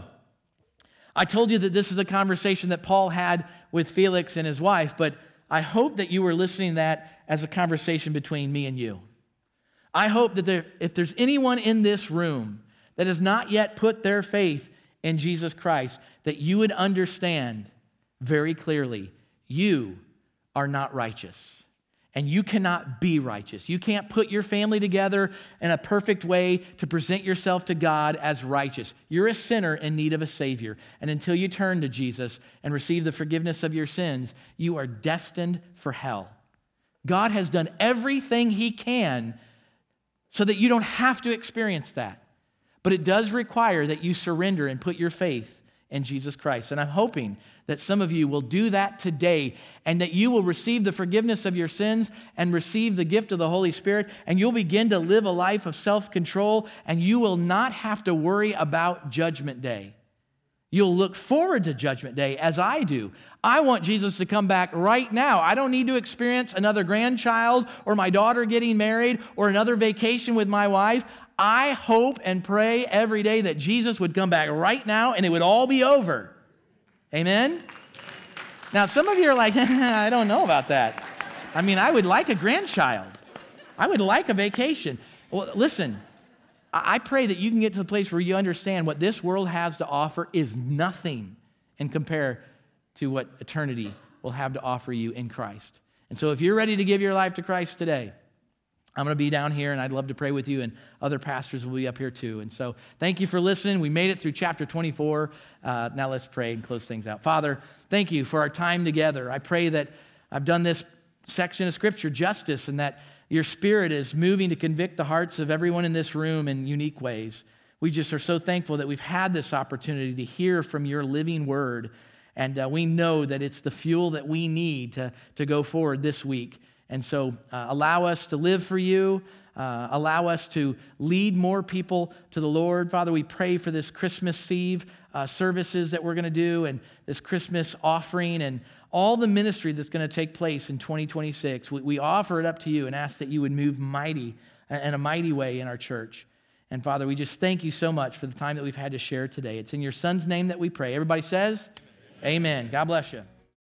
I told you that this is a conversation that Paul had with Felix and his wife, but I hope that you were listening to that as a conversation between me and you. I hope that there, if there's anyone in this room that has not yet put their faith in Jesus Christ, that you would understand very clearly, you are not righteous. And you cannot be righteous. You can't put your family together in a perfect way to present yourself to God as righteous. You're a sinner in need of a Savior. And until you turn to Jesus and receive the forgiveness of your sins, you are destined for hell. God has done everything He can so that you don't have to experience that. But it does require that you surrender and put your faith in Jesus Christ. And I'm hoping that some of you will do that today and that you will receive the forgiveness of your sins and receive the gift of the Holy Spirit, and you'll begin to live a life of self-control, and you will not have to worry about Judgment Day. You'll look forward to Judgment Day as I do. I want Jesus to come back right now. I don't need to experience another grandchild or my daughter getting married or another vacation with my wife. I hope and pray every day that Jesus would come back right now and it would all be over. Amen? Now, some of you are like, I don't know about that. I mean, I would like a grandchild. I would like a vacation. Well, listen, I pray that you can get to the place where you understand what this world has to offer is nothing in compare to what eternity will have to offer you in Christ. And so if you're ready to give your life to Christ today, I'm going to be down here, and I'd love to pray with you, and other pastors will be up here too. And so thank you for listening. We made it through chapter twenty-four. Uh, now let's pray and close things out. Father, thank you for our time together. I pray that I've done this section of Scripture justice, and that your Spirit is moving to convict the hearts of everyone in this room in unique ways. We just are so thankful that we've had this opportunity to hear from your living word, and uh, we know that it's the fuel that we need to, to go forward this week. And so uh, allow us to live for you. Uh, allow us to lead more people to the Lord. Father, we pray for this Christmas Eve uh, services that we're going to do, and this Christmas offering, and all the ministry that's going to take place in twenty twenty-six. We, we offer it up to you and ask that you would move mighty, in a mighty way in our church. And Father, we just thank you so much for the time that we've had to share today. It's in your Son's name that we pray. Everybody says, amen. Amen. God bless you.